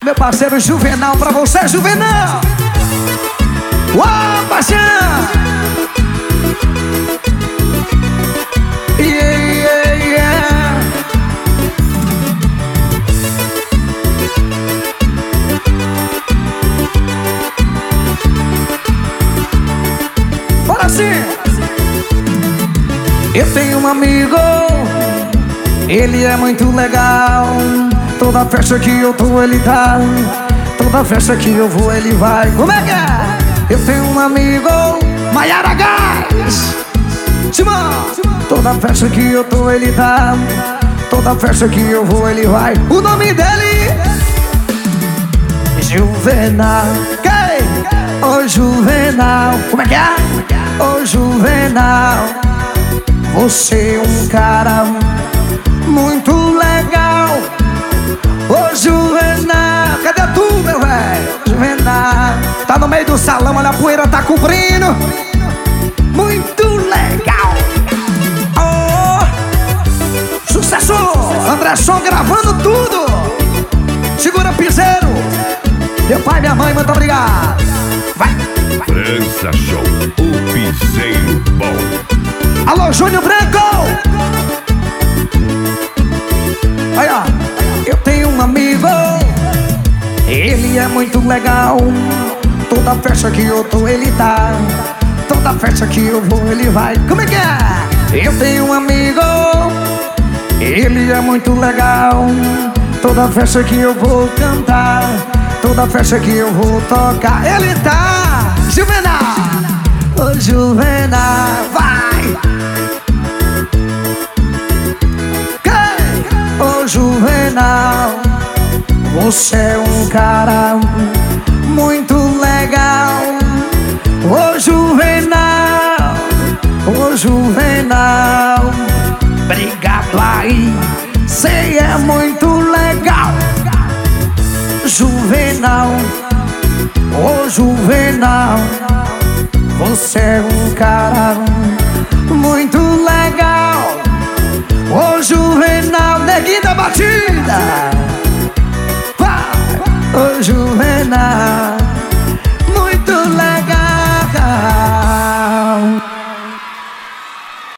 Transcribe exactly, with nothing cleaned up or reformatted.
Meu parceiro Juvenal, pra você, Juvenal! Uau, paixão! Yeah, yeah, yeah. Bora sim! Eu tenho um amigo, ele é muito legal. Toda festa que eu tô, ele tá. Toda festa que eu vou, ele vai. Como é que é? Eu tenho um amigo, Maiara Gás, Simão. Toda festa que eu tô, ele tá. Toda festa que eu vou, ele vai. O nome dele Juvenal. Quem? Ô Juvenal. Como é que é? Ô Juvenal, você é um cara muito legal. Ô Juvenal, cadê tu, meu velho? Juvenal, tá no meio do salão, olha a poeira tá cobrindo. Muito legal. Oh, sucesso! André Som gravando tudo. Segura piseiro. Meu pai e minha mãe, muito obrigado. Vai! França Show, o piseiro bom. Alô, Júnior Branco! Aí, ó. Eu tenho um amigo, ele é muito legal. Toda festa que eu tô, ele tá. Toda festa que eu vou, ele vai. Como é que é? Eu tenho um amigo, ele é muito legal. Toda festa que eu vou cantar, toda festa que eu vou tocar, ele tá. Juvenal! Ô Juvenal, vai! Ô Juvenal, você é um cara muito legal. Ô Juvenal, ô Juvenal, obrigado aí, cê é muito legal. Juvenal, ô Juvenal, você é um cara muito legal. Ô Juvenal, neguinho da batida.